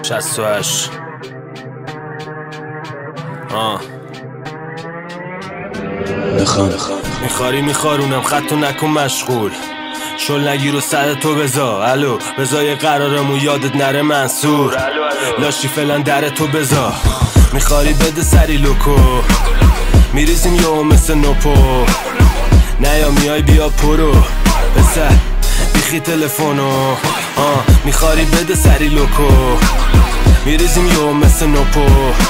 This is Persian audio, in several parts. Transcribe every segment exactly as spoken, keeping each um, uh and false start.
شصت و هشت. آه بخوان میخواری میخارونم خطو نکن مشغول شل نگیر و سر تو بزا الو بزا یه قرارمو یادت نره منصور لاشی فعلا در تو بزا میخواری بده سری لوکو میریزیم یهو مثل نوپو نه یا میای بیا پرو بسر بیخی تلفونو آه میخواری بده سری لوکو میریزیم یهو مثل نوپو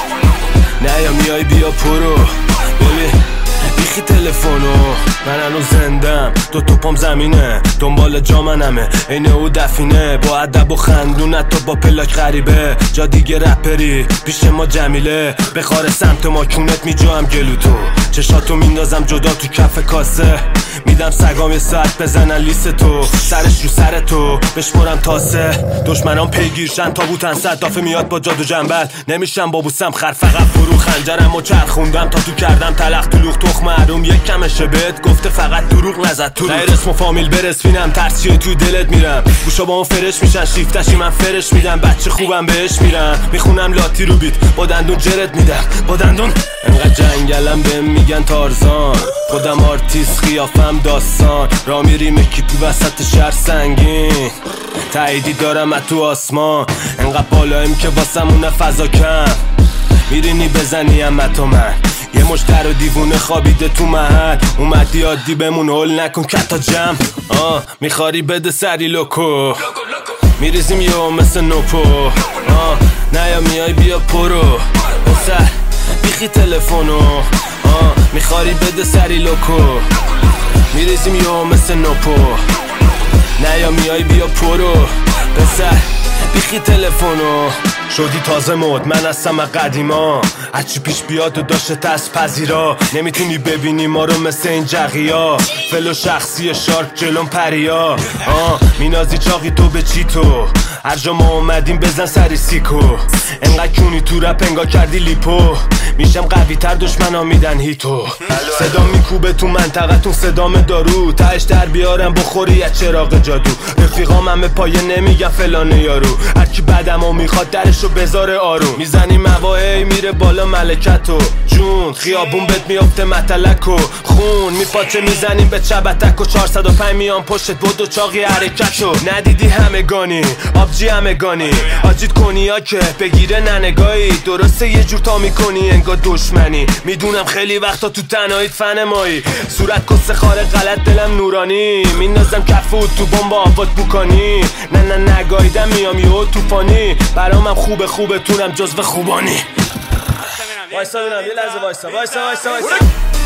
نه یا میای بیا پرو ببین بیخی تلفونو من هنوز زندم دو تا پام زمینه دنبال جا منمه اینه او دفینه با ادب و خندون تا با پلاک غریبه جا دیگه رپری پیش ما جمیله بخاره سمت ما کونت میجام گلو تو چشاتو میندازم جدا تو کف کاسه میدم سگام یه ساعت بزنن لیست تو سرش رو سر تو بشمرم تاسه دشمنان پیگیرشن تابوتن صد دافه میاد با جادو جنبل نمیشم بابوسم خر فقط فرو خنجرم و چرخوندم تا تو کردم تلخ تلوخ تخم معلوم یک کمشه بهت گفته فقط دروغ نزد تو غیر اسم و فامیل برسفینم ترسیه توی دلت میرم گوشا با اون فرش میشن شیفتشی من فرش میدم بچه خوبم بهش میرم میخونم لاتی رو بیت با دندون جرت میدم با دندون انقدر جنگلم بهم میگن تارزان خودم آرتیست خیافم داستان را میریم اکیپی وسط شهر سنگین تاییدی دارم از تو آسمان انقدر بالایم که واسمونه فضا کم میرینی بزنی اما تو من یه مشتر و دیوونه خوابیده تو محل اومدی عادی بمون هول نکن کتا جم آه میخواری بده سری لوکو میریزیم یهو مثل نوپو آه نه یا میای بیا پرو بسر بیخی تلفونو آه میخواری بده سری لوکو میریزیم یهو مثل نوپو نه یا میای بیا پرو بسر بیخی تلفونو شدی تازه مد من هستم از قدیما هرچی پیش بیاد و داشته تست پذیرا نمیتونی ببینی ما رو مثل این جغیا فلو شخصی شارک جلون پریا آه مینازی چاقی تو به چی تو هر جا ما اومدیم بزن سری سیکو انقدر کونی تو رپ انگا کردی لیپو میشم قوی تر دشمنا میدن هیتو صدا میکوبه تو منطقتون صدام دارو تهش در بیارم بخوری از چراغ جادو رفیقام همه پایه نمیگن فلانه یارو هرکی بدمو میخواد درشو بذاره آروم میزنی موایی میره بالا ملکتو جون خیابون بهت میافته متلکو خون میپاچه میزنیم به چبتک و چهارصد و پنج میان پشتت بود و چاقی حرکتو ندیدی همگانی آبجی همگانی آجید کنیا که بگیره ننگایی درسته یه جور تا میکنی انگار دشمنی میدونم خیلی وقتا تو تنهاییت فن مایی صورت کس خاره غلط دلم نورانی میندازم کفوت تو بمب آفات بوکانی نه نه نگاییدم میام یهو توفانی برامم خوبه خوبه تونم جزو خوبانی وایسا ببینم یه لحظه وایسا وایسا وایسا وایسا